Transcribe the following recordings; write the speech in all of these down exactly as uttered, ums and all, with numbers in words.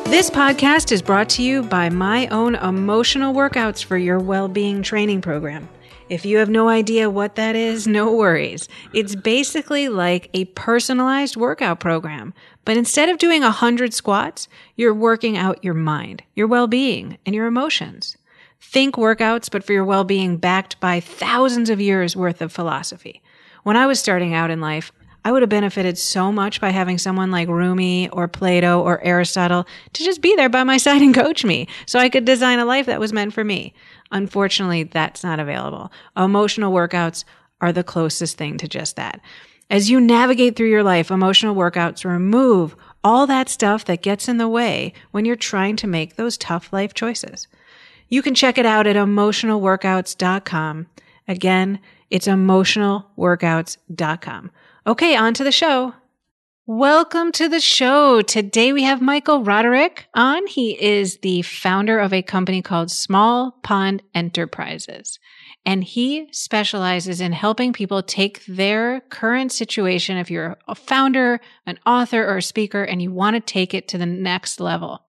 This podcast is brought to you by my own Emotional Workouts for Your Wellbeing training program. If you have no idea what that is, no worries. It's basically like a personalized workout program. But instead of doing one hundred squats, you're working out your mind, your well-being, and your emotions. Think workouts, but for your well-being, backed by thousands of years worth of philosophy. When I was starting out in life, I would have benefited so much by having someone like Rumi or Plato or Aristotle to just be there by my side and coach me so I could design a life that was meant for me. Unfortunately, that's not available. Emotional workouts are the closest thing to just that. As you navigate through your life, emotional workouts remove all that stuff that gets in the way when you're trying to make those tough life choices. You can check it out at emotional workouts dot com. Again, it's emotional workouts dot com. Okay, on to the show. Welcome to the show. Today we have Michael Roderick on. He is the founder of a company called Small Pond Enterprises, and he specializes in helping people take their current situation. If you're a founder, an author, or a speaker, and you want to take it to the next level,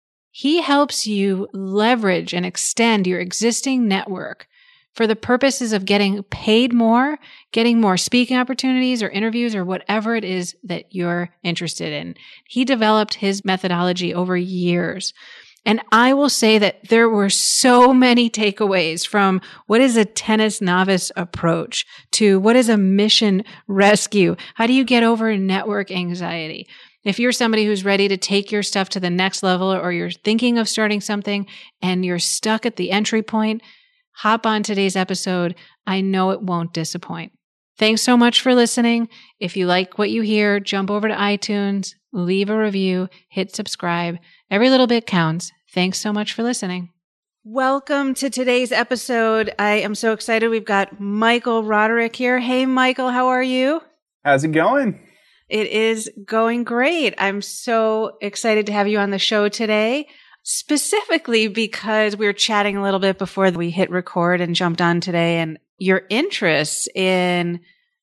he helps you leverage and extend your existing network for the purposes of getting paid more, getting more speaking opportunities or interviews or whatever it is that you're interested in. He developed his methodology over years. And I will say that there were so many takeaways from what is a tennis novice approach to what is a mission rescue. How do you get over network anxiety? If you're somebody who's ready to take your stuff to the next level, or you're thinking of starting something and you're stuck at the entry point, hop on today's episode. I know it won't disappoint. Thanks so much for listening. If you like what you hear, jump over to iTunes, leave a review, hit subscribe. Every little bit counts. Thanks so much for listening. Welcome to today's episode. I am so excited. We've got Michael Roderick here. Hey, Michael, how are you? How's it going? It is going great. I'm so excited to have you on the show today. Specifically because we were chatting a little bit before we hit record and jumped on today, and your interest in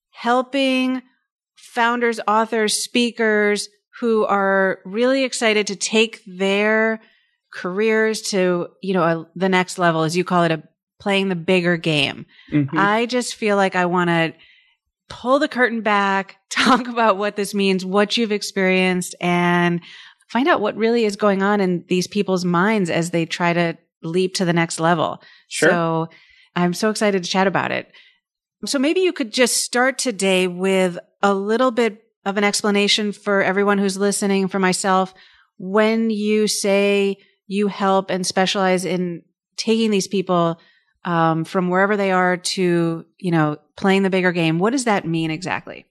helping founders, authors, speakers who are really excited to take their careers to, you know, a, the next level, as you call it, a playing the bigger game. Mm-hmm. I just feel like I want to pull the curtain back, talk about what this means, what you've experienced, and find out what really is going on in these people's minds as they try to leap to the next level. Sure. So I'm so excited to chat about it. So maybe you could just start today with a little bit of an explanation for everyone who's listening, for myself. When you say you help and specialize in taking these people um, from wherever they are to, you know, playing the bigger game, what does that mean exactly?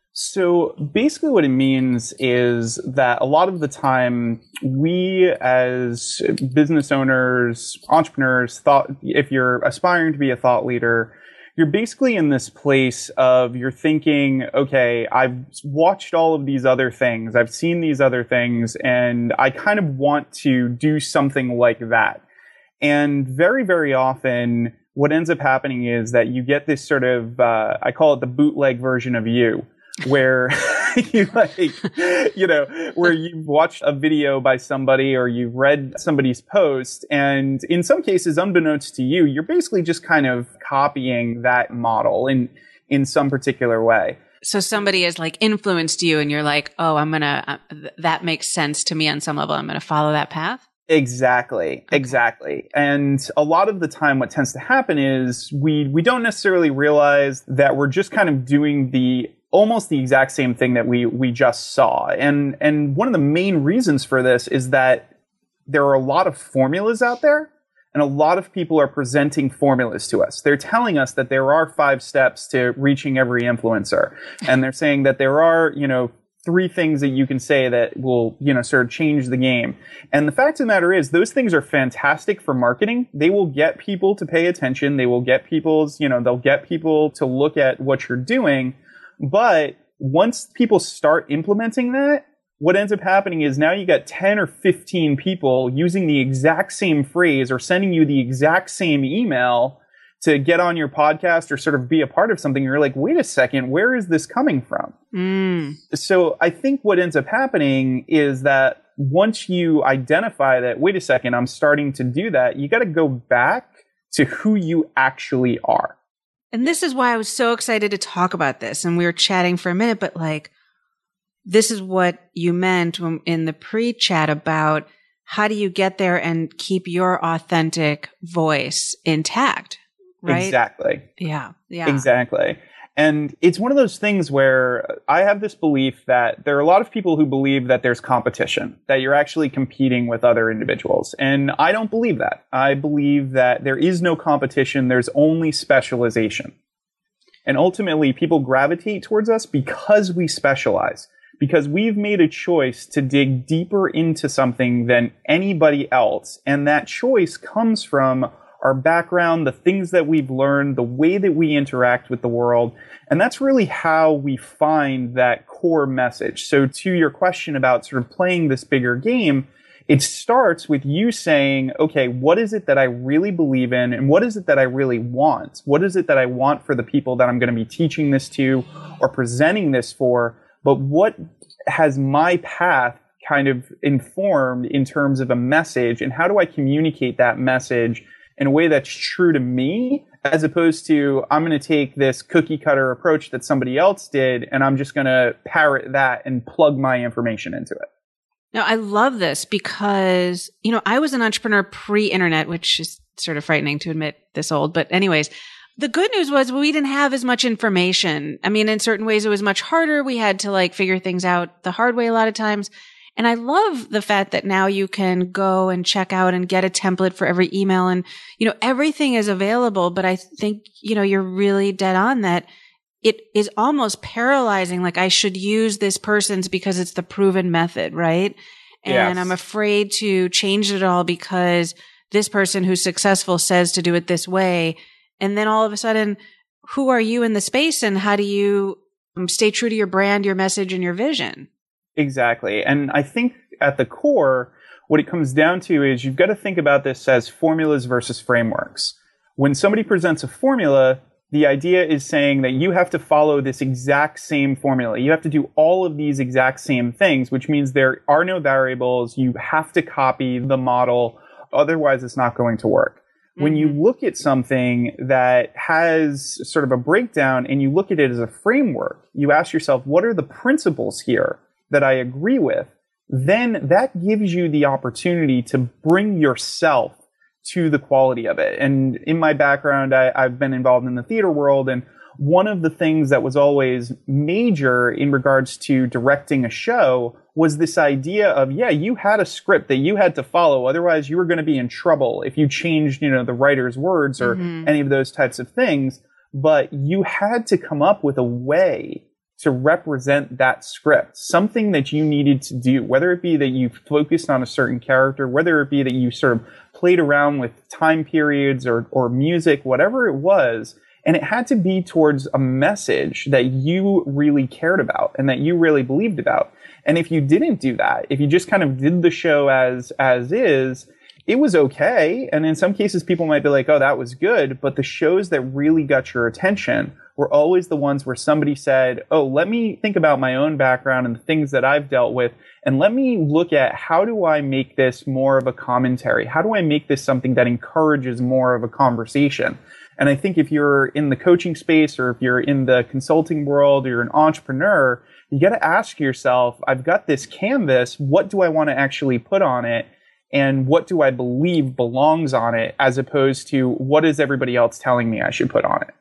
So basically what it means is that a lot of the time we as business owners, entrepreneurs, thought, if you're aspiring to be a thought leader, you're basically in this place of you're thinking, okay, I've watched all of these other things. I've seen these other things, and I kind of want to do something like that. And very, very often what ends up happening is that you get this sort of, uh, I call it the bootleg version of you. Where you like, you know, where you've watched a video by somebody or you've read somebody's post, and in some cases, unbeknownst to you, you're basically just kind of copying that model in in some particular way. So somebody has like influenced you, and you're like, oh, I'm gonna uh, th- that makes sense to me on some level. I'm gonna follow that path. Exactly, okay. exactly. And a lot of the time what tends to happen is we we don't necessarily realize that we're just kind of doing the almost the exact same thing that we we just saw. And and one of the main reasons for this is that there are a lot of formulas out there, and a lot of people are presenting formulas to us. They're telling us that there are five steps to reaching every influencer. And they're saying that there are, you know, three things that you can say that will, you know, sort of change the game. And the fact of the matter is those things are fantastic for marketing. They will get people to pay attention. They will get people's, you know, they'll get people to look at what you're doing. But once people start implementing that, what ends up happening is now you got ten or fifteen people using the exact same phrase or sending you the exact same email to get on your podcast or sort of be a part of something. You're like, wait a second, where is this coming from? Mm. So I think what ends up happening is that once you identify that, wait a second, I'm starting to do that, you got to go back to who you actually are. And this is why I was so excited to talk about this. And we were chatting for a minute, but like, this is what you meant when, in the pre-chat about how do you get there and keep your authentic voice intact, right? Exactly. Yeah. Yeah. Exactly. And it's one of those things where I have this belief that there are a lot of people who believe that there's competition, that you're actually competing with other individuals. And I don't believe that. I believe that there is no competition. There's only specialization. And ultimately, people gravitate towards us because we specialize, because we've made a choice to dig deeper into something than anybody else. And that choice comes from our background, the things that we've learned, the way that we interact with the world. And that's really how we find that core message. So to your question about sort of playing this bigger game, it starts with you saying, okay, what is it that I really believe in? And what is it that I really want? What is it that I want for the people that I'm going to be teaching this to or presenting this for? But what has my path kind of informed in terms of a message? And how do I communicate that message in a way that's true to me, as opposed to I'm going to take this cookie cutter approach that somebody else did, and I'm just going to parrot that and plug my information into it. Now, I love this because, you know, I was an entrepreneur pre-internet, which is sort of frightening to admit this old. But anyways, the good news was we didn't have as much information. I mean, in certain ways, it was much harder. We had to like figure things out the hard way a lot of times. And I love the fact that now you can go and check out and get a template for every email and, you know, everything is available. But I think, you know, you're really dead on that it is almost paralyzing. Like I should use this person's because it's the proven method, right? And yes. I'm afraid to change it all because this person who's successful says to do it this way. And then all of a sudden, who are you in the space and how do you stay true to your brand, your message, and your vision? Exactly. And I think at the core, what it comes down to is you've got to think about this as formulas versus frameworks. When somebody presents a formula, the idea is saying that you have to follow this exact same formula. You have to do all of these exact same things, which means there are no variables. You have to copy the model. Otherwise, it's not going to work. Mm-hmm. When you look at something that has sort of a breakdown and you look at it as a framework, you ask yourself, what are the principles here that I agree with? Then that gives you the opportunity to bring yourself to the quality of it. And in my background, I, I've been involved in the theater world. And one of the things that was always major in regards to directing a show was this idea of, yeah, you had a script that you had to follow. Otherwise, you were going to be in trouble if you changed, you know, the writer's words or mm-hmm. any of those types of things. But you had to come up with a way to represent that script, something that you needed to do, whether it be that you focused on a certain character, whether it be that you sort of played around with time periods or, or music, whatever it was. And it had to be towards a message that you really cared about and that you really believed about. And if you didn't do that, if you just kind of did the show as, as is, it was okay. And in some cases, people might be like, oh, that was good. But the shows that really got your attention were always the ones where somebody said, oh, let me think about my own background and the things that I've dealt with. And let me look at how do I make this more of a commentary? How do I make this something that encourages more of a conversation? And I think if you're in the coaching space or if you're in the consulting world or you're an entrepreneur, you got to ask yourself, I've got this canvas. What do I want to actually put on it? And what do I believe belongs on it, as opposed to what is everybody else telling me I should put on it?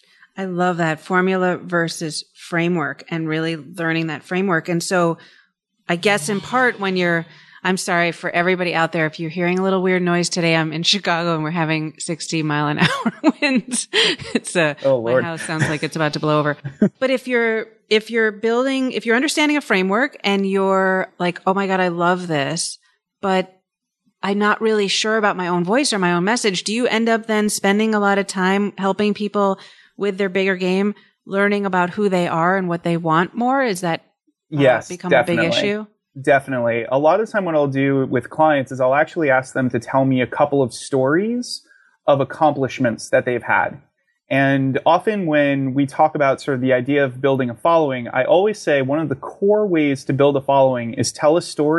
I love that formula versus framework and really learning that framework. And so I guess in part when you're, I'm sorry for everybody out there, if you're hearing a little weird noise today, I'm in Chicago and we're having sixty mile an hour winds. It's a, oh, Lord. My house sounds like it's about to blow over. But if you're, if you're building, if you're understanding a framework and you're like, oh my God, I love this, but I'm not really sure about my own voice or my own message, do you end up then spending a lot of time helping people with their bigger game, learning about who they are and what they want more? Is that uh, yes, become definitely. a big issue? Definitely. A lot of the time what I'll do with clients is I'll actually ask them to tell me a couple of stories of accomplishments that they've had. And often when we talk about sort of the idea of building a following, I always say one of the core ways to build a following is tell a story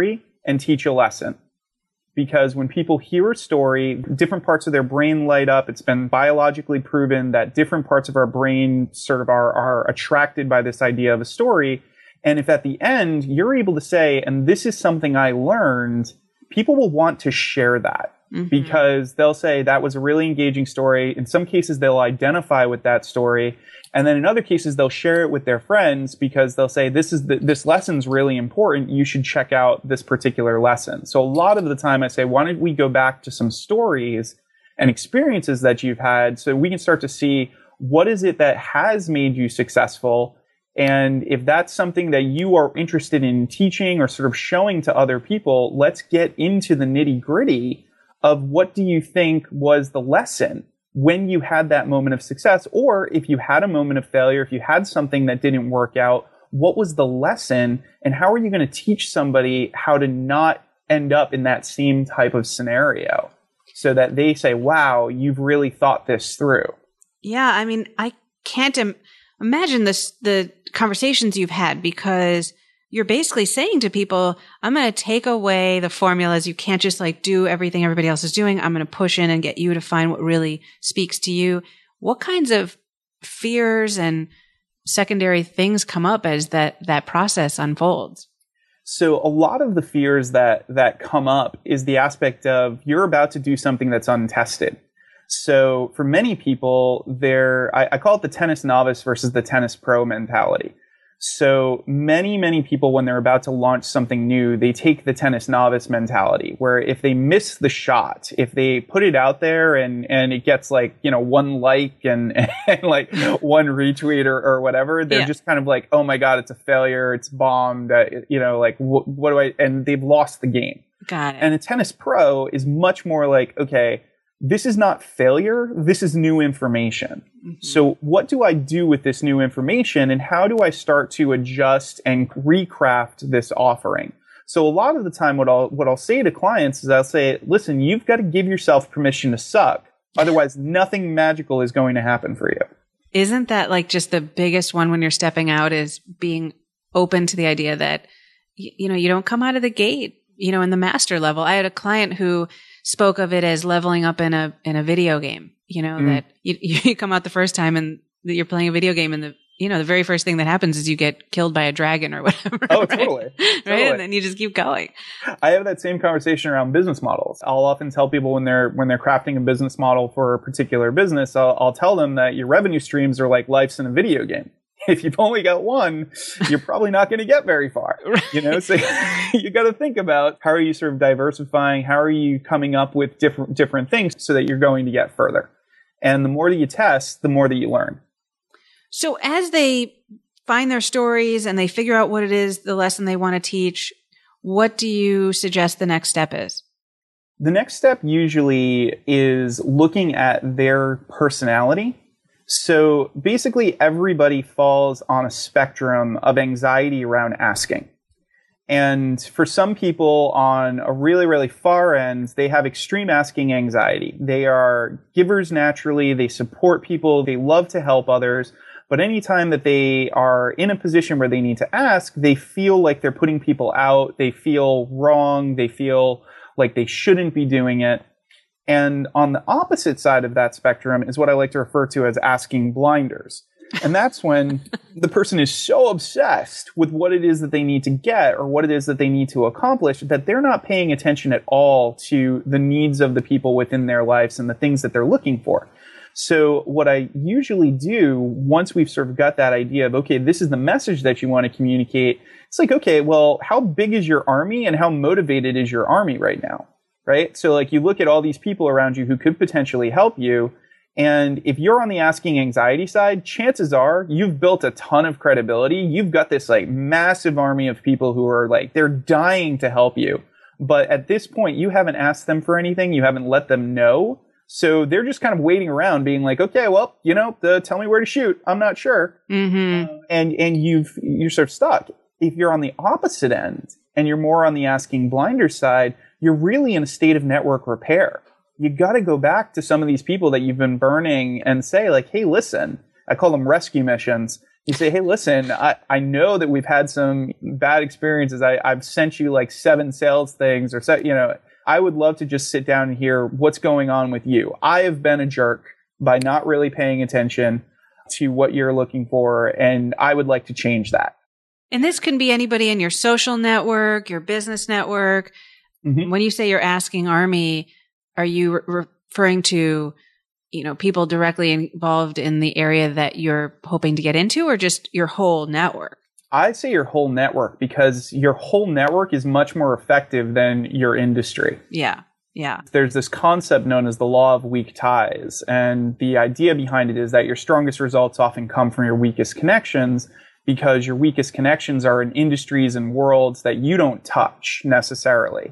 and teach a lesson. Because when people hear a story, different parts of their brain light up. It's been biologically proven that different parts of our brain sort of are, are attracted by this idea of a story. And if at the end you're able to say, and this is something I learned, people will want to share that. Mm-hmm. Because they'll say that was a really engaging story. In some cases, they'll identify with that story. And then in other cases, they'll share it with their friends because they'll say, this is the, this lesson's really important. You should check out this particular lesson. So a lot of the time I say, why don't we go back to some stories and experiences that you've had so we can start to see what is it that has made you successful. And if that's something that you are interested in teaching or sort of showing to other people, let's get into the nitty gritty of what do you think was the lesson when you had that moment of success, or if you had a moment of failure, if you had something that didn't work out, what was the lesson and how are you going to teach somebody how to not end up in that same type of scenario so that they say, wow, you've really thought this through. Yeah. I mean, I can't Im- imagine this, the conversations you've had, because you're basically saying to people, I'm going to take away the formulas. You can't just like do everything everybody else is doing. I'm going to push in and get you to find what really speaks to you. What kinds of fears and secondary things come up as that, that process unfolds? So a lot of the fears that, that come up is the aspect of you're about to do something that's untested. So for many people, there, I, I call it the tennis novice versus the tennis pro mentality. So many, many people, when they're about to launch something new, they take the tennis novice mentality, where if they miss the shot, if they put it out there and, and it gets like, you know, one like and, and like one retweet or, or whatever, they're yeah. just kind of like, oh my God, it's a failure. It's bombed. Uh, you know, like wh- what do I, and they've lost the game. Got it. And a tennis pro is much more like, okay, this is not failure. This is new information. Mm-hmm. So what do I do with this new information and how do I start to adjust and recraft this offering? So a lot of the time what I'll, what I'll say to clients is I'll say, listen, you've got to give yourself permission to suck. Otherwise, nothing magical is going to happen for you. Isn't that like just the biggest one when you're stepping out, is being open to the idea that, you know, you don't come out of the gate, you know, in the master level. I had a client who spoke of it as leveling up in a, in a video game, you know, mm. that you, you come out the first time and you're playing a video game and the, you know, the very first thing that happens is you get killed by a dragon or whatever. Oh, right? totally. Right. Totally. And then you just keep going. I have that same conversation around business models. I'll often tell people when they're, when they're crafting a business model for a particular business, I'll, I'll tell them that your revenue streams are like lives in a video game. If you've only got one, you're probably not going to get very far, you know? So you got to think about how are you sort of diversifying? How are you coming up with different, different things so that you're going to get further? And the more that you test, the more that you learn. So as they find their stories and they figure out what it is, the lesson they want to teach, what do you suggest the next step is? The next step usually is looking at their personality. So basically everybody falls on a spectrum of anxiety around asking. And for some people on a really, really far end, they have extreme asking anxiety. They are givers naturally. They support people. They love to help others. But anytime that they are in a position where they need to ask, they feel like they're putting people out. They feel wrong. They feel like they shouldn't be doing it. And on the opposite side of that spectrum is what I like to refer to as asking blinders. And that's when the person is so obsessed with what it is that they need to get or what it is that they need to accomplish that they're not paying attention at all to the needs of the people within their lives and the things that they're looking for. So what I usually do once we've sort of got that idea of, okay, this is the message that you want to communicate, it's like, okay, well, how big is your army and how motivated is your army right now? Right? So like you look at all these people around you who could potentially help you. And if you're on the asking anxiety side, chances are you've built a ton of credibility. You've got this like massive army of people who are like, they're dying to help you. But at this point, you haven't asked them for anything. You haven't let them know. So they're just kind of waiting around being like, okay, well, you know, the, tell me where to shoot. I'm not sure. Mm-hmm. Uh, and, and you've, you're sort of stuck. If you're on the opposite end and you're more on the asking blinders side, you're really in a state of network repair. You got to go back to some of these people that you've been burning and say like, hey, listen, I call them rescue missions. You say, hey, listen, I, I know that we've had some bad experiences. I, I've sent you like seven sales things or, so, you know, I would love to just sit down and hear what's going on with you. I have been a jerk by not really paying attention to what you're looking for, and I would like to change that. And this can be anybody in your social network, your business network. Mm-hmm. When you say you're asking Army, are you re- referring to, you know, people directly involved in the area that you're hoping to get into, or just your whole network? I'd say your whole network, because your whole network is much more effective than your industry. Yeah. Yeah. There's this concept known as the law of weak ties. And the idea behind it is that your strongest results often come from your weakest connections, because your weakest connections are in industries and worlds that you don't touch necessarily.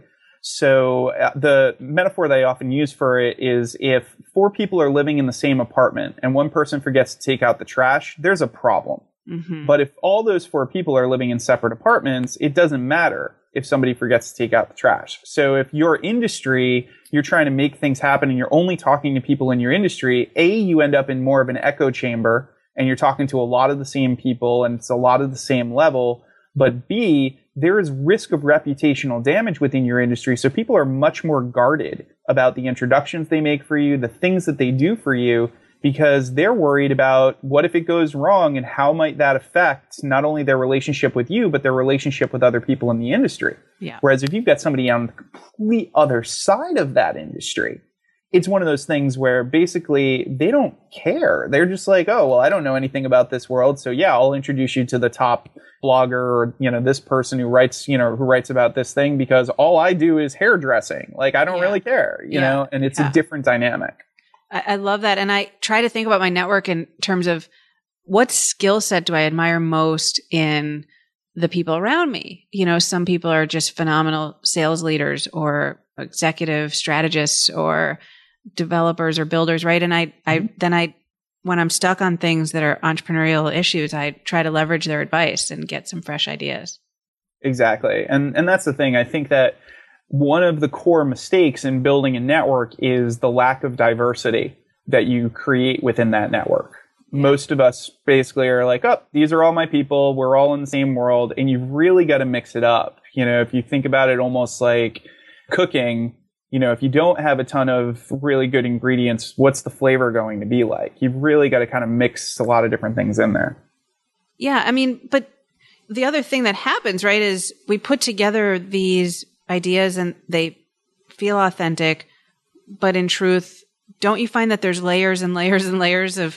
So uh, the metaphor that I often use for it is, if four people are living in the same apartment and one person forgets to take out the trash, there's a problem. Mm-hmm. But if all those four people are living in separate apartments, it doesn't matter if somebody forgets to take out the trash. So if your industry, you're trying to make things happen and you're only talking to people in your industry, A, you end up in more of an echo chamber and you're talking to a lot of the same people and it's a lot of the same level. But B, there is risk of reputational damage within your industry. So people are much more guarded about the introductions they make for you, the things that they do for you, because they're worried about what if it goes wrong and how might that affect not only their relationship with you, but their relationship with other people in the industry. Yeah. Whereas if you've got somebody on the complete other side of that industry, it's one of those things where basically they don't care. They're just like, oh, well, I don't know anything about this world. So yeah, I'll introduce you to the top blogger or, you know, this person who writes, you know, who writes about this thing, because all I do is hairdressing. Like, I don't yeah. really care, you yeah. know, and it's yeah. a different dynamic. I love that. And I try to think about my network in terms of what skill set do I admire most in the people around me? You know, some people are just phenomenal sales leaders or executive strategists or developers or builders, right? And I, mm-hmm. I, then I, when I'm stuck on things that are entrepreneurial issues, I try to leverage their advice and get some fresh ideas. Exactly. And, and that's the thing. I think that one of the core mistakes in building a network is the lack of diversity that you create within that network. Most of us basically are like, oh, these are all my people. We're all in the same world. And you've really got to mix it up. You know, if you think about it almost like cooking, you know, if you don't have a ton of really good ingredients, what's the flavor going to be like? You've really got to kind of mix a lot of different things in there. Yeah. I mean, but the other thing that happens, right, is we put together these ideas and they feel authentic, but in truth, don't you find that there's layers and layers and layers of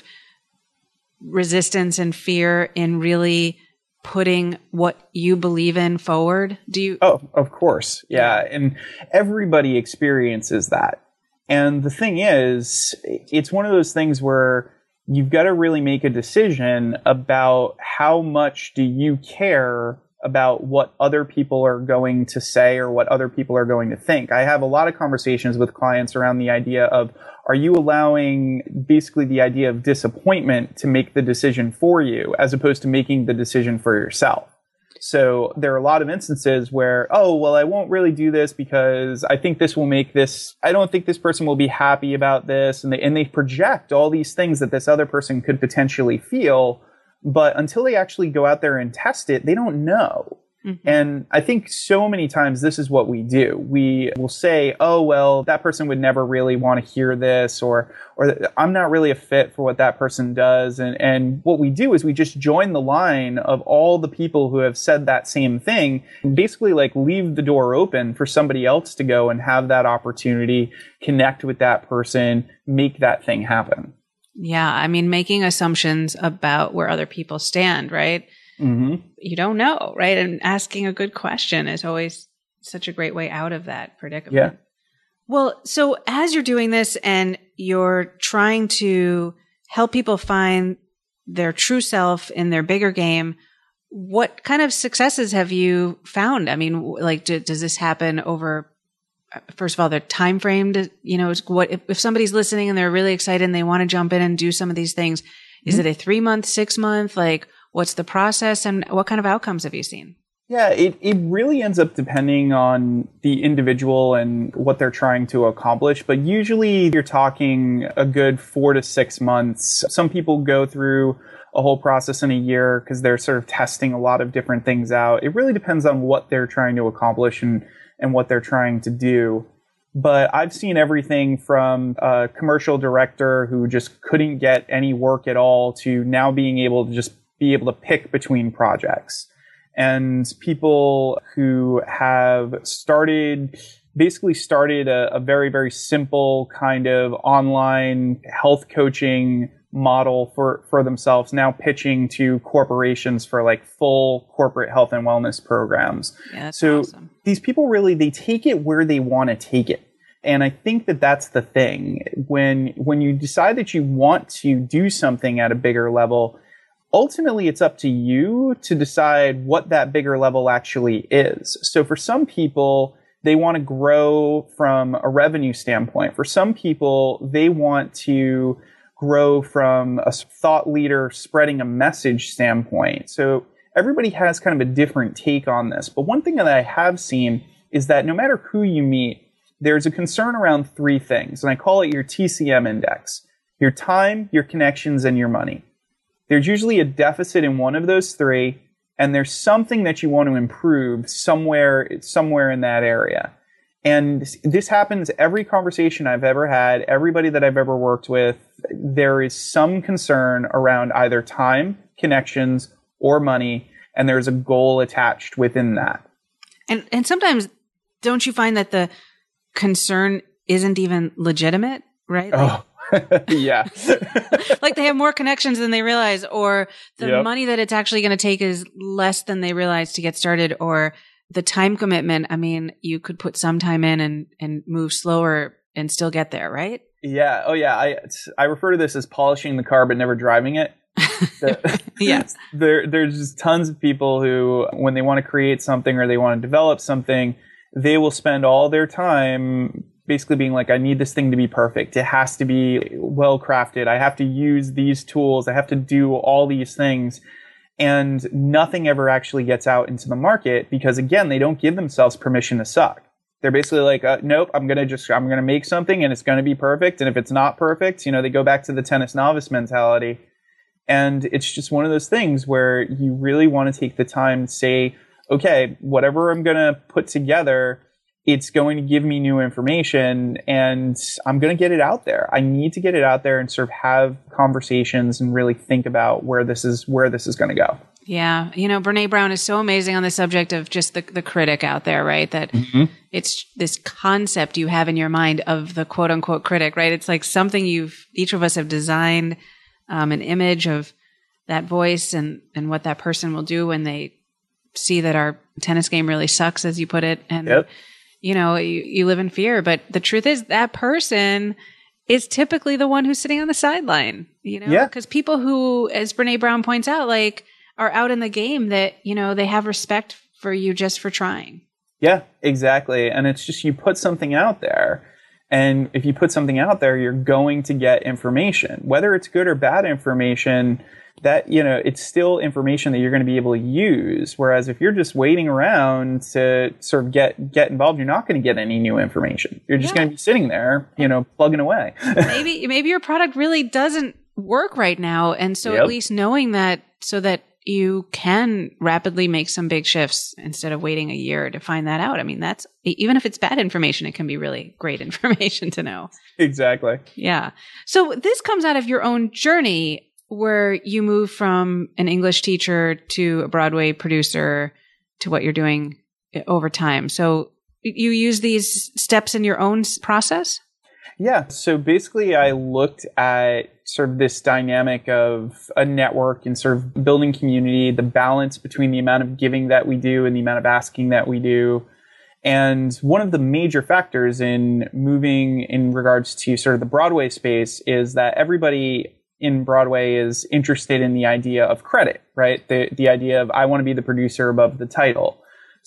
resistance and fear in really putting what you believe in forward? Do you? Oh, of course. Yeah. And everybody experiences that. And the thing is, it's one of those things where you've got to really make a decision about how much do you care about what other people are going to say or what other people are going to think. I have a lot of conversations with clients around the idea of, are you allowing basically the idea of disappointment to make the decision for you as opposed to making the decision for yourself? So there are a lot of instances where, oh, well, I won't really do this because I think this will make this, I don't think this person will be happy about this. And they, and they project all these things that this other person could potentially feel. But until they actually go out there and test it, they don't know. Mm-hmm. And I think so many times this is what we do. We will say, oh, well, that person would never really want to hear this, or or I'm not really a fit for what that person does. And, and what we do is we just join the line of all the people who have said that same thing and basically like leave the door open for somebody else to go and have that opportunity, connect with that person, make that thing happen. Yeah. I mean, making assumptions about where other people stand, right? Mm-hmm. You don't know, right? And asking a good question is always such a great way out of that predicament. Yeah. Well, so as you're doing this and you're trying to help people find their true self in their bigger game, what kind of successes have you found? I mean, like, do, does this happen over, first of all, the time frame to, you know, what if, if somebody's listening and they're really excited and they want to jump in and do some of these things, mm-hmm. is it a three month, six month, like, what's the process and what kind of outcomes have you seen? Yeah, it, it really ends up depending on the individual and what they're trying to accomplish. But usually you're talking a good four to six months. Some people go through a whole process in a year because they're sort of testing a lot of different things out. It really depends on what they're trying to accomplish and, and what they're trying to do. But I've seen everything from a commercial director who just couldn't get any work at all to now being able to just be able to pick between projects. And people who have started, basically started a, a very, very simple kind of online health coaching model for, for themselves, now pitching to corporations for like full corporate health and wellness programs. Yeah, that's so awesome. These people really, they take it where they want to take it. And I think that that's the thing. When, when you decide that you want to do something at a bigger level, ultimately it's up to you to decide what that bigger level actually is. So for some people, they want to grow from a revenue standpoint. For some people, they want to grow from a thought leader spreading a message standpoint. So everybody has kind of a different take on this. But one thing that I have seen is that no matter who you meet, there's a concern around three things. And I call it your T C M index: your time, your connections, and your money. There's usually a deficit in one of those three, and there's something that you want to improve somewhere, somewhere in that area. And this happens every conversation I've ever had, everybody that I've ever worked with, there is some concern around either time, connections, or money, and there's a goal attached within that. And and sometimes don't you find that the concern isn't even legitimate, right? Like, oh. Yeah. Like they have more connections than they realize, or the Yep. money that it's actually going to take is less than they realize to get started, or the time commitment. I mean, you could put some time in and, and move slower and still get there, right? Yeah. Oh, yeah. I I refer to this as polishing the car but never driving it. Yes. There, there's just tons of people who, when they want to create something or they want to develop something, they will spend all their time basically being like, I need this thing to be perfect. It has to be well crafted. I have to use these tools. I have to do all these things. And nothing ever actually gets out into the market because, again, they don't give themselves permission to suck. They're basically like, uh, nope, I'm going to just, I'm going to make something and it's going to be perfect. And if it's not perfect, you know, they go back to the tennis novice mentality. And it's just one of those things where you really want to take the time to say, okay, whatever I'm going to put together, it's going to give me new information and I'm going to get it out there. I need to get it out there and sort of have conversations and really think about where this is, where this is going to go. Yeah. You know, Brene Brown is so amazing on the subject of just the, the critic out there, right? That Mm-hmm. it's this concept you have in your mind of the quote unquote critic, right? It's like something you've, each of us have designed um, an image of that voice and, and what that person will do when they see that our tennis game really sucks, as you put it. And Yep. you know, you, you live in fear, but the truth is that person is typically the one who's sitting on the sideline, you know, Yeah. because people who, as Brene Brown points out, like are out in the game that, you know, they have respect for you just for trying. Yeah, exactly. And it's just, you put something out there. And if you put something out there, you're going to get information, whether it's good or bad information. That, you know, it's still information that you're going to be able to use. Whereas if you're just waiting around to sort of get, get involved, you're not going to get any new information. You're just Yeah. going to be sitting there, you know, plugging away. maybe, maybe your product really doesn't work right now. And so Yep. at least knowing that so that you can rapidly make some big shifts instead of waiting a year to find that out. I mean, that's, even if it's bad information, it can be really great information to know. Exactly. Yeah. So this comes out of your own journey, where you move from an English teacher to a Broadway producer to what you're doing over time. So you use these steps in your own process? Yeah. So basically, I looked at sort of this dynamic of a network and sort of building community, the balance between the amount of giving that we do and the amount of asking that we do. And one of the major factors in moving in regards to sort of the Broadway space is that everybody in Broadway is interested in the idea of credit, right? The the idea of, I want to be the producer above the title.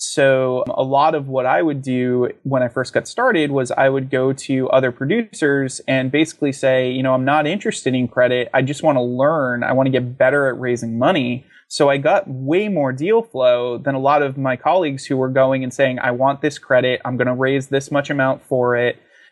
So a lot of what I would do when I first got started was I would go to other producers and basically say, you know, I'm not interested in credit. I just want to learn. I want to get better at raising money. So I got way more deal flow than a lot of my colleagues who were going and saying, I want this credit. I'm going to raise this much amount for it.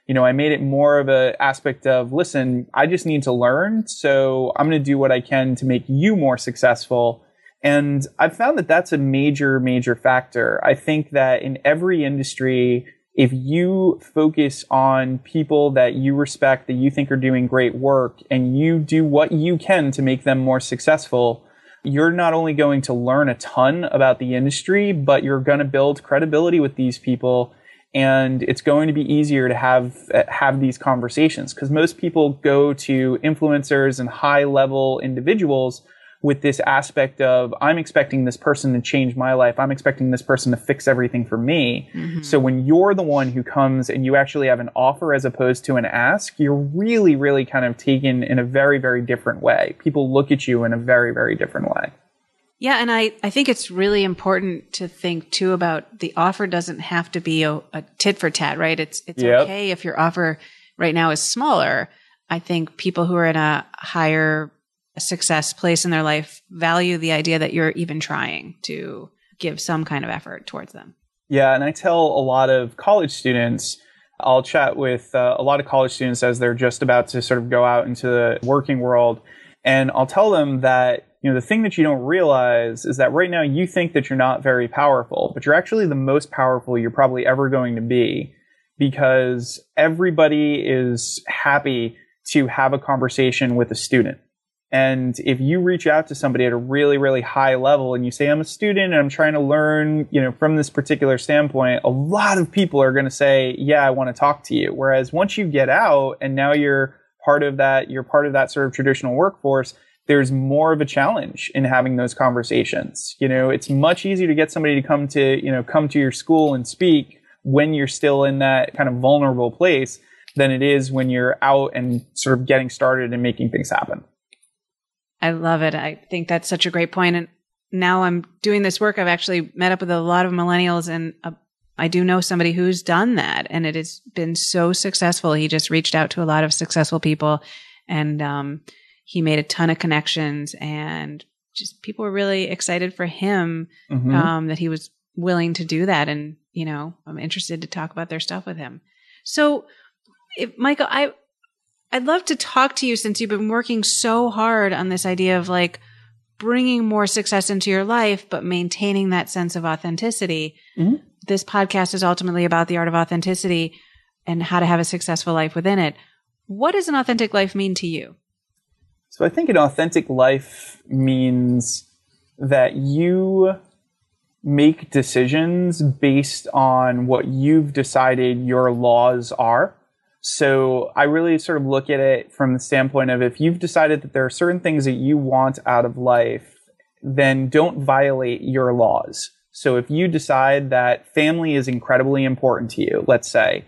You know, I made it more of an aspect of, listen, I just need to learn. So I'm going to do what I can to make you more successful. And I've found that that's a major, major factor. I think that in every industry, if you focus on people that you respect, that you think are doing great work, and you do what you can to make them more successful, you're not only going to learn a ton about the industry, but you're going to build credibility with these people. And it's going to be easier to have have these conversations, because most people go to influencers and high level individuals with this aspect of, I'm expecting this person to change my life. I'm expecting this person to fix everything for me. Mm-hmm. So when you're the one who comes and you actually have an offer as opposed to an ask, you're really, really kind of taken in a very, very different way. People look at you in a very, very different way. Yeah. And I, I think it's really important to think too about the offer doesn't have to be a, a tit for tat, right? It's, it's yep. okay if your offer right now is smaller. I think people who are in a higher success place in their life value the idea that you're even trying to give some kind of effort towards them. Yeah. And I tell a lot of college students, I'll chat with uh, a lot of college students as they're just about to sort of go out into the working world. And I'll tell them that, you know, the thing that you don't realize is that right now you think that you're not very powerful, but you're actually the most powerful you're probably ever going to be, because everybody is happy to have a conversation with a student. And if you reach out to somebody at a really, really high level and you say, I'm a student and I'm trying to learn, you know, from this particular standpoint, a lot of people are going to say, yeah, I want to talk to you. Whereas once you get out and now you're part of that, you're part of that sort of traditional workforce, there's more of a challenge in having those conversations. You know, it's much easier to get somebody to come to, you know, come to your school and speak when you're still in that kind of vulnerable place than it is when you're out and sort of getting started and making things happen. I love it. I think that's such a great point. And now I'm doing this work. I've actually met up with a lot of millennials, and uh, I do know somebody who's done that, and it has been so successful. He just reached out to a lot of successful people, and um, he made a ton of connections, and just people were really excited for him mm-hmm. um, that he was willing to do that. And, you know, I'm interested to talk about their stuff with him. So if, Michael, I, I'd love to talk to you, since you've been working so hard on this idea of like bringing more success into your life, but maintaining that sense of authenticity. Mm-hmm. This podcast is ultimately about the art of authenticity and how to have a successful life within it. What does an authentic life mean to you? So I think an authentic life means that you make decisions based on what you've decided your laws are. So I really sort of look at it from the standpoint of, if you've decided that there are certain things that you want out of life, then don't violate your laws. So if you decide that family is incredibly important to you, let's say,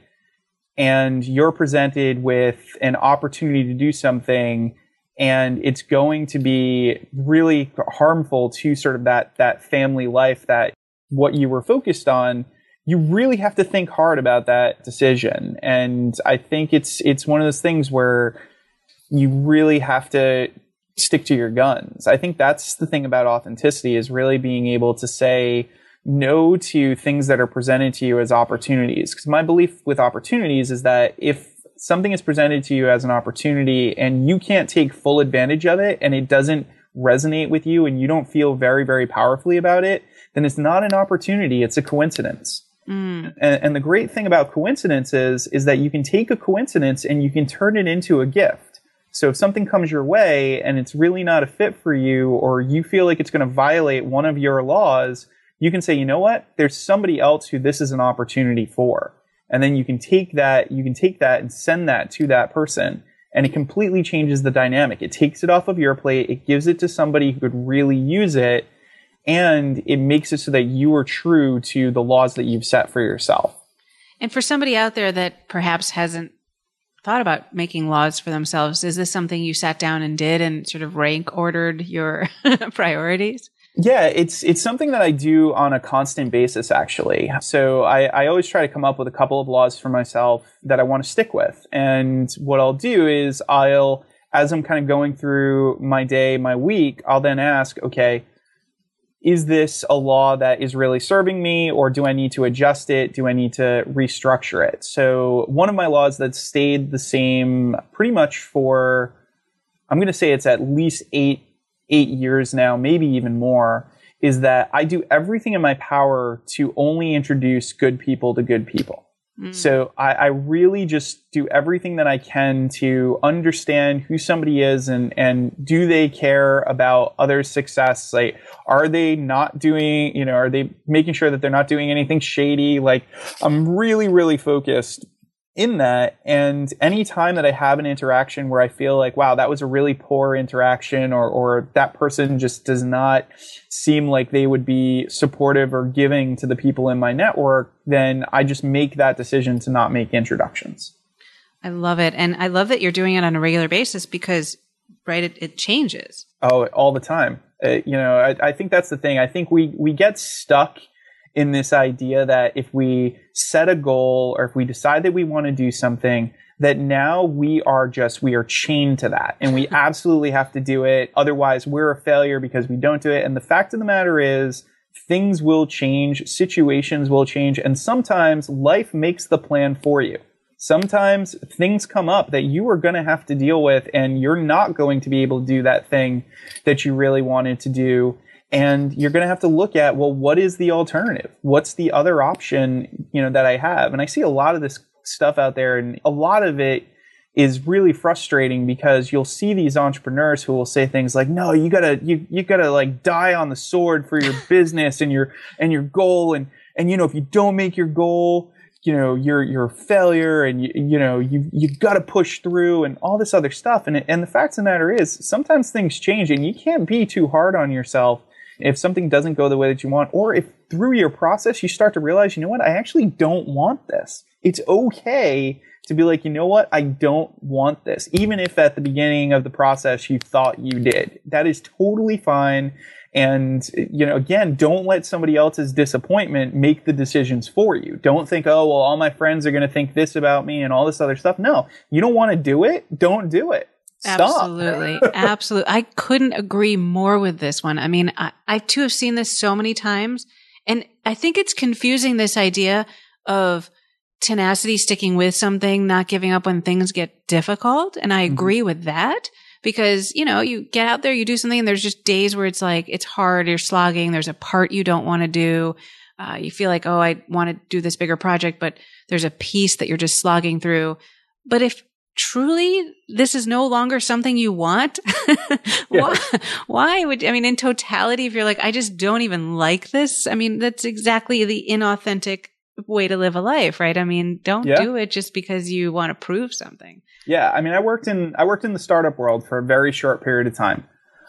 and you're presented with an opportunity to do something, and it's going to be really harmful to sort of that, that family life, that what you were focused on, you really have to think hard about that decision. And I think it's it's one of those things where you really have to stick to your guns. I think that's the thing about authenticity, is really being able to say no to things that are presented to you as opportunities. Because my belief with opportunities is that if something is presented to you as an opportunity and you can't take full advantage of it, and it doesn't resonate with you and you don't feel very, very powerfully about it, then it's not an opportunity, it's a coincidence. Mm. And, and the great thing about coincidences is that you can take a coincidence and you can turn it into a gift. So if something comes your way and it's really not a fit for you, or you feel like it's going to violate one of your laws, you can say, you know what, there's somebody else who this is an opportunity for. And then you can take that, you can take that and send that to that person. And it completely changes the dynamic. It takes it off of your plate. It gives it to somebody who could really use it. And it makes it so that you are true to the laws that you've set for yourself. And for somebody out there that perhaps hasn't thought about making laws for themselves, is this something you sat down and did and sort of rank ordered your priorities? Yeah, it's it's something that I do on a constant basis, actually. So I, I always try to come up with a couple of laws for myself that I want to stick with. And what I'll do is I'll, as I'm kind of going through my day, my week, I'll then ask, okay, is this a law that is really serving me, or do I need to adjust it? Do I need to restructure it? So one of my laws that stayed the same pretty much for, I'm going to say it's at least eight, eight years now, maybe even more, is that I do everything in my power to only introduce good people to good people. Mm. So I, I really just do everything that I can to understand who somebody is, and, and do they care about others' success? Like, are they not doing, you know, are they making sure that they're not doing anything shady? Like, I'm really, really focused in that. And any time that I have an interaction where I feel like, wow, that was a really poor interaction, or, or that person just does not seem like they would be supportive or giving to the people in my network, then I just make that decision to not make introductions. I love it. And I love that you're doing it on a regular basis because, right, it, it changes. Oh, all the time. Uh, you know, I, I think that's the thing. I think we, we get stuck in this idea that if we set a goal, or if we decide that we want to do something, that now we are just, we are chained to that, and we absolutely have to do it. Otherwise we're a failure because we don't do it. And the fact of the matter is, things will change, situations will change, and sometimes life makes the plan for you. Sometimes things come up that you are going to have to deal with, and you're not going to be able to do that thing that you really wanted to do. And you're going to have to look at, well, what is the alternative? What's the other option, you know, that I have? And I see a lot of this stuff out there, and a lot of it is really frustrating, because you'll see these entrepreneurs who will say things like, no, you gotta, you, you gotta like die on the sword for your business and your, and your goal. And, and, you know, if you don't make your goal, you know, you're, you're a failure, and you, you know, you, you gotta push through, and all this other stuff. And, and the fact of the matter is, sometimes things change, and you can't be too hard on yourself if something doesn't go the way that you want, or if through your process you start to realize, you know what, I actually don't want this. It's okay to be like, you know what, I don't want this. Even if at the beginning of the process you thought you did. That is totally fine. And, you know, again, don't let somebody else's disappointment make the decisions for you. Don't think, oh, well, all my friends are going to think this about me and all this other stuff. No, you don't want to do it. Don't do it. Stop. Absolutely. Absolutely. I couldn't agree more with this one. I mean, I, I too have seen this so many times, and I think it's confusing, this idea of tenacity, sticking with something, not giving up when things get difficult. And I agree mm-hmm. with that, because, you know, you get out there, you do something, and there's just days where it's like, it's hard, you're slogging, there's a part you don't want to do. Uh, you feel like, oh, I want to do this bigger project, but there's a piece that you're just slogging through. But if truly this is no longer something you want, why, why would, I mean, in totality, if you're like, I just don't even like this, I mean, that's exactly the inauthentic way to live a life, right? I mean, don't yeah. do it just because you want to prove something. Yeah. I mean, I worked in, I worked in the startup world for a very short period of time.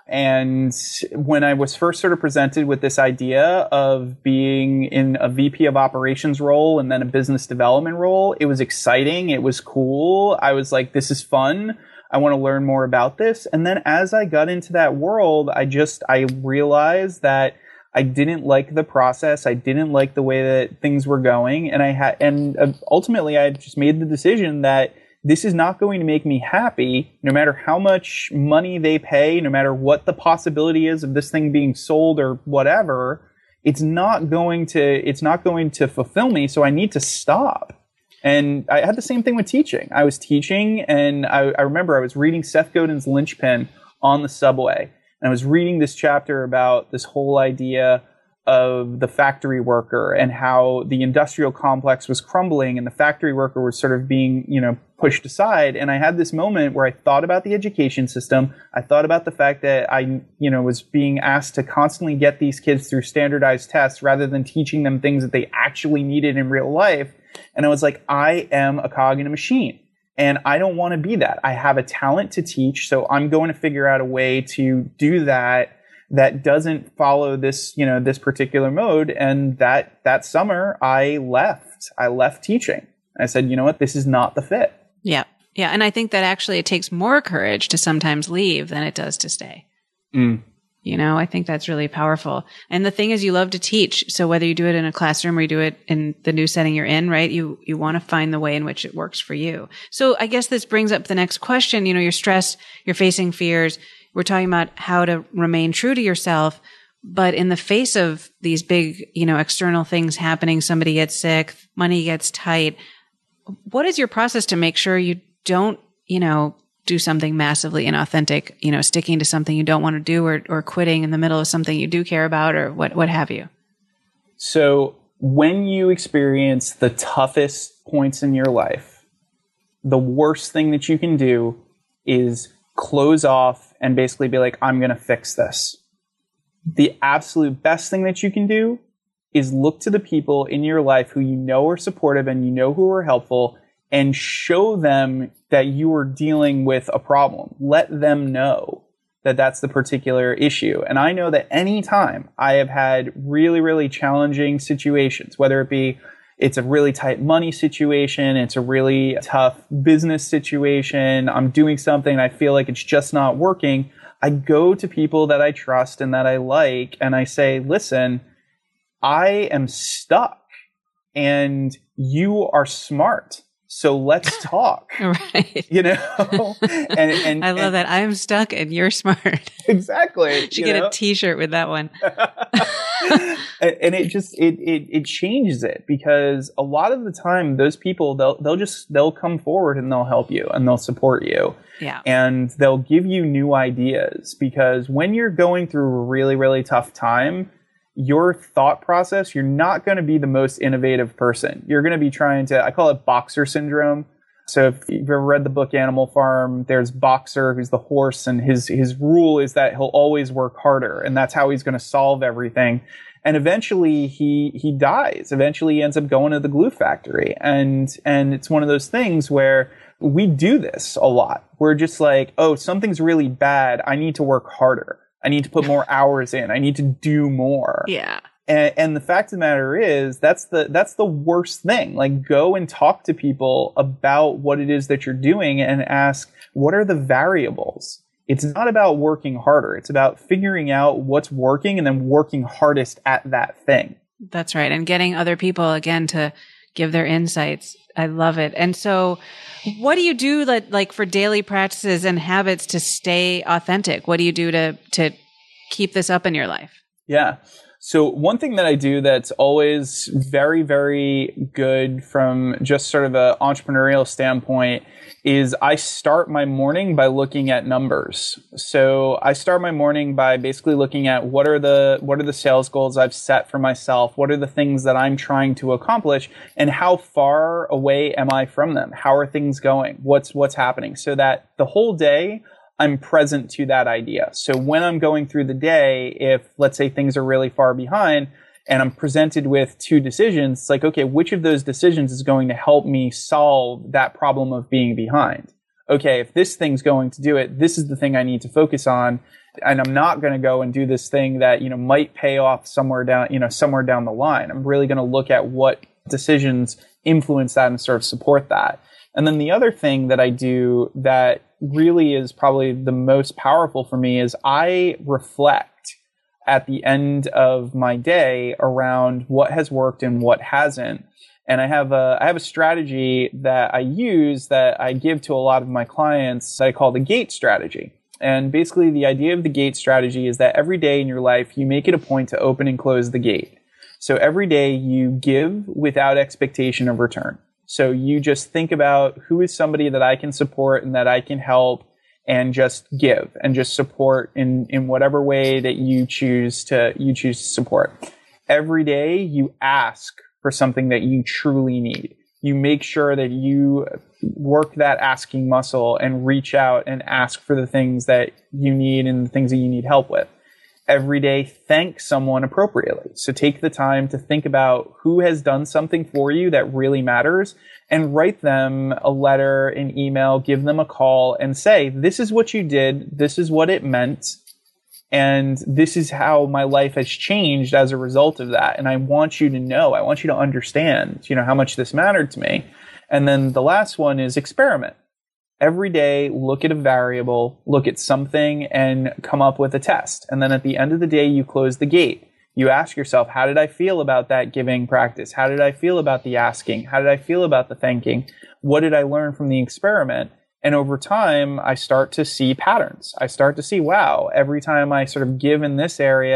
And when I was first sort of presented with this idea of being in a V P of operations role and then a business development role, it was exciting. It was cool. I was like, this is fun. I want to learn more about this. And then as I got into that world, I just, I realized that I didn't like the process. I didn't like the way that things were going. And I had, and ultimately I just made the decision that this is not going to make me happy, no matter how much money they pay, no matter what the possibility is of this thing being sold or whatever. It's not going to, it's not going to fulfill me. So I need to stop. And I had the same thing with teaching. I was teaching, and I, I remember I was reading Seth Godin's Linchpin on the subway. And I was reading this chapter about this whole idea of the factory worker and how the industrial complex was crumbling and the factory worker was sort of being, you know, pushed aside. And I had this moment where I thought about the education system. I thought about the fact that I, you know, was being asked to constantly get these kids through standardized tests rather than teaching them things that they actually needed in real life. And I was like, I am a cog in a machine. And I don't want to be that. I have a talent to teach, so I'm going to figure out a way to do that that doesn't follow this, you know, this particular mode. And that that summer, I left. I left teaching. I said, you know what, this is not the fit. Yeah, yeah, and I think that actually it takes more courage to sometimes leave than it does to stay. Mm. You know, I think that's really powerful. And the thing is, you love to teach. So whether you do it in a classroom or you do it in the new setting you're in, right? You, you want to find the way in which it works for you. So I guess this brings up the next question. You know, you're stressed, you're facing fears. We're talking about how to remain true to yourself. But in the face of these big, you know, external things happening, somebody gets sick, money gets tight. What is your process to make sure you don't, you know, do something massively inauthentic, you know, sticking to something you don't want to do, or, or quitting in the middle of something you do care about, or what, what have you? So when you experience the toughest points in your life, the worst thing that you can do is close off and basically be like, I'm going to fix this. The absolute best thing that you can do is look to the people in your life who you know are supportive and you know who are helpful, and show them that you are dealing with a problem. Let them know that that's the particular issue. And I know that anytime I have had really, really challenging situations, whether it be it's a really tight money situation, it's a really tough business situation, I'm doing something and I feel like it's just not working, I go to people that I trust and that I like, and I say, listen, I am stuck and you are smart. So let's talk. Right. You know? and, and I love and, that. I'm stuck and you're smart. Exactly. You should get know? a t-shirt with that one. and, and it just, it, it, it changes it, because a lot of the time those people, they'll, they'll just, they'll come forward and they'll help you and they'll support you. Yeah. And they'll give you new ideas, because when you're going through a really, really tough time, your thought process, you're not going to be the most innovative person. You're going to be trying to, I call it boxer syndrome. So if you've ever read the book Animal Farm, there's Boxer, who's the horse, and his, his rule is that he'll always work harder, and that's how he's going to solve everything. And eventually he, he dies. Eventually he ends up going to the glue factory. And, and it's one of those things where we do this a lot. We're just like, oh, something's really bad. I need to work harder. I need to put more hours in. I need to do more. Yeah. And, and the fact of the matter is, that's the that's the worst thing. Like, go and talk to people about what it is that you're doing and ask, what are the variables? It's not about working harder. It's about figuring out what's working and then working hardest at that thing. That's right. And getting other people, again, to give their insights. I love it. And so what do you do that, like, for daily practices and habits to stay authentic? What do you do to, to keep this up in your life? Yeah. So one thing that I do that's always very, very good from just sort of an entrepreneurial standpoint is I start my morning by looking at numbers. So I start my morning by basically looking at what are the what are the sales goals I've set for myself? What are the things that I'm trying to accomplish, and how far away am I from them? How are things going? What's what's happening? So that the whole day I'm present to that idea. So when I'm going through the day, if let's say things are really far behind and I'm presented with two decisions, it's like, okay, which of those decisions is going to help me solve that problem of being behind? Okay, if this thing's going to do it, this is the thing I need to focus on. And I'm not going to go and do this thing that, you know, might pay off somewhere down, you know, somewhere down the line. I'm really going to look at what decisions influence that and sort of support that. And then the other thing that I do that really is probably the most powerful for me is I reflect at the end of my day around what has worked and what hasn't. And I have a I have a strategy that I use that I give to a lot of my clients that I call the GATE strategy. And basically the idea of the GATE strategy is that every day in your life, you make it a point to open and close the gate. So every day you give without expectation of return. So you just think about who is somebody that I can support and that I can help, and just give and just support in, in whatever way that you choose to you choose to support. Every day you ask for something that you truly need. You make sure that you work that asking muscle and reach out and ask for the things that you need and the things that you need help with. Every day, thank someone appropriately. So take the time to think about who has done something for you that really matters, and write them a letter, an email, give them a call and say, this is what you did. This is what it meant. And this is how my life has changed as a result of that. And I want you to know, I want you to understand, you know, how much this mattered to me. And then the last one is experiment. Every day, look at a variable, look at something, and come up with a test. And then at the end of the day, you close the gate. You ask yourself, how did I feel about that giving practice? How did I feel about the asking? How did I feel about the thanking? What did I learn from the experiment? And over time, I start to see patterns. I start to see, wow, every time I sort of give in this area,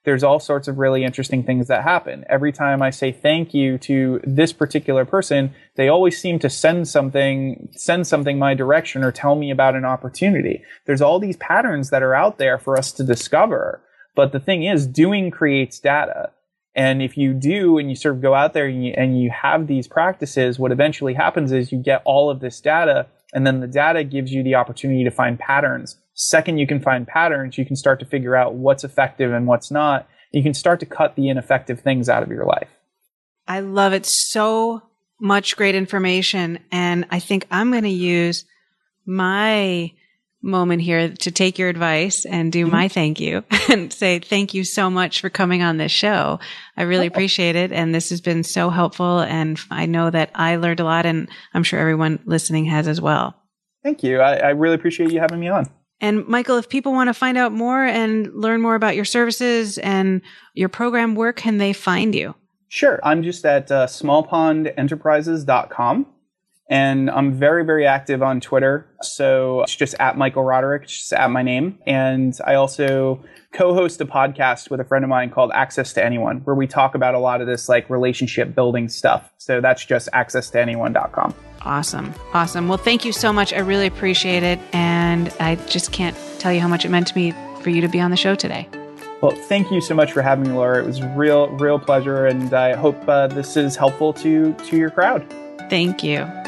there's all sorts of really interesting things that happen. Every time I say thank you to this particular person, they always seem to send something, send something my direction or tell me about an opportunity. There's all these patterns that are out there for us to discover. But the thing is, doing creates data. And if you do, and you sort of go out there and you, and you have these practices, what eventually happens is you get all of this data, and then the data gives you the opportunity to find patterns. Second, you can find patterns, you can start to figure out what's effective and what's not. You can start to cut the ineffective things out of your life. I love it. So much great information. And I think I'm going to use my moment here to take your advice and do mm-hmm. my thank you and say thank you so much for coming on this show. I really oh. appreciate it. And this has been so helpful. And I know that I learned a lot, and I'm sure everyone listening has as well. Thank you. I, I really appreciate you having me on. And Michael, if people want to find out more and learn more about your services and your program, where can they find you? Sure. I'm just at uh, small pond enterprises dot com. And I'm very, very active on Twitter. So it's just at Michael Roderick, just at my name. And I also co-host a podcast with a friend of mine called Access to Anyone, where we talk about a lot of this like relationship building stuff. So that's just access to anyone dot com. Awesome. Awesome. Well, thank you so much. I really appreciate it. And I just can't tell you how much it meant to me for you to be on the show today. Well, thank you so much for having me, Laura. It was a real, real pleasure. And I hope uh, this is helpful to, to your crowd. Thank you.